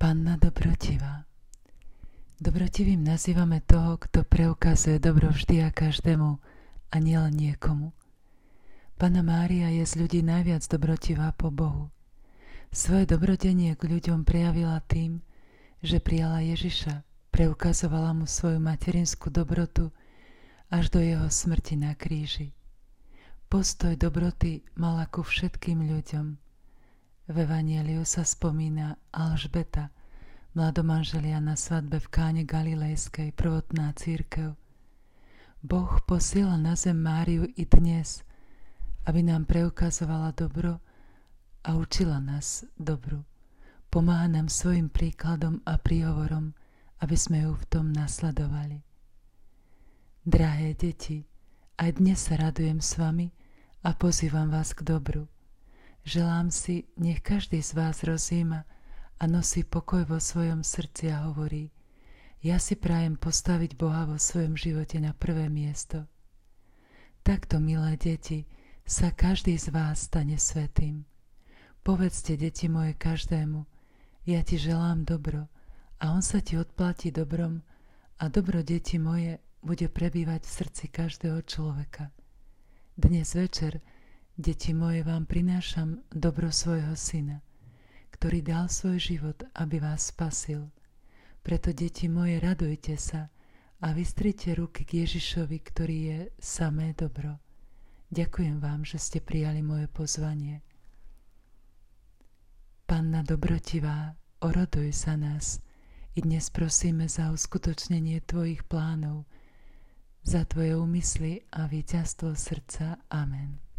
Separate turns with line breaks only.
Panna dobrotivá. Dobrotivým nazývame toho, kto preukazuje dobro vždy a každému a nielen niekomu. Panna Mária je z ľudí najviac dobrotivá po Bohu. Svoje dobrodenie k ľuďom prejavila tým, že prijala Ježiša, preukazovala mu svoju materinskú dobrotu až do jeho smrti na kríži. Postoj dobroty mala ku všetkým ľuďom. V Evanjeliu sa spomína Alžbeta, mladomanželia na svadbe v Káne Galilejskej, prvotná cirkev. Boh posiela na zem Máriu i dnes, aby nám preukazovala dobro a učila nás dobru. Pomáha nám svojim príkladom a príhovorom, aby sme ju v tom nasledovali. Drahé deti, aj dnes sa radujem s vami a pozývam vás k dobru. Želám si, nech každý z vás rozjíma a nosí pokoj vo svojom srdci a hovorí: ja si prajem postaviť Boha vo svojom živote na prvé miesto. Takto, milé deti, sa každý z vás stane svätým. Povedzte, deti moje, každému: ja ti želám dobro a on sa ti odplatí dobrom a dobro, deti moje, bude prebývať v srdci každého človeka. Dnes večer, deti moje, vám prinášam dobro svojho syna, ktorý dal svoj život, aby vás spasil. Preto, deti moje, radujte sa a vystrite ruky k Ježišovi, ktorý je samé dobro. Ďakujem vám, že ste prijali moje pozvanie. Panna dobrotivá, oroduj za nás. I dnes prosíme za uskutočnenie tvojich plánov, za tvoje úmysly a víťazstvo srdca. Amen.